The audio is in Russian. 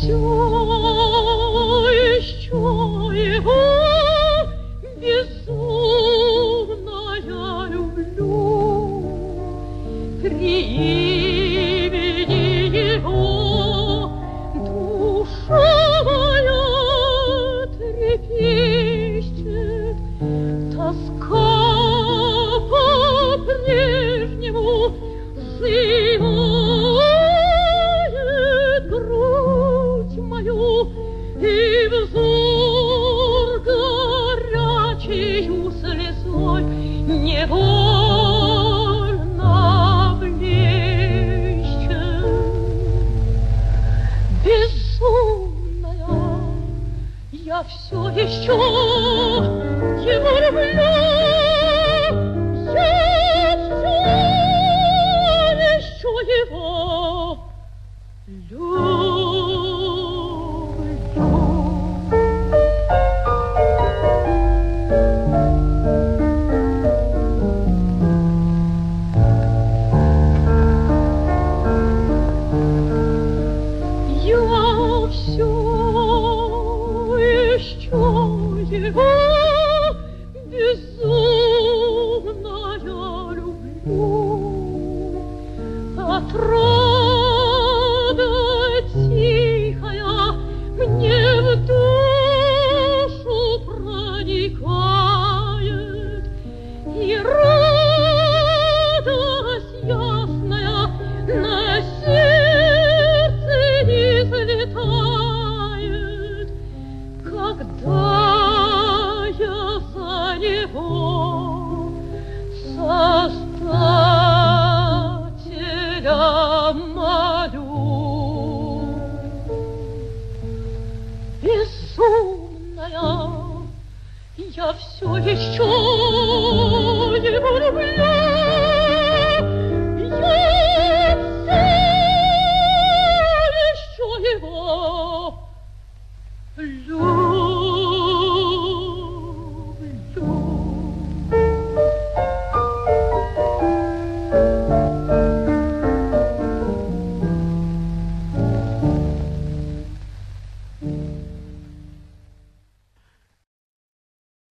все еще его безумно я люблю. При имени его душа моя трепещет, тоска по-прежнему сжимает грудь мою, и взор горячею слезой невольно блещет. Безумная, я все еще его люблю. Его люблю. Я все еще его безумно я люблю. Отрада тихая мне в душу проникает, и радость ясная на сердце не взлетает, когда я за него молю. Безумная, я все еще его люблю.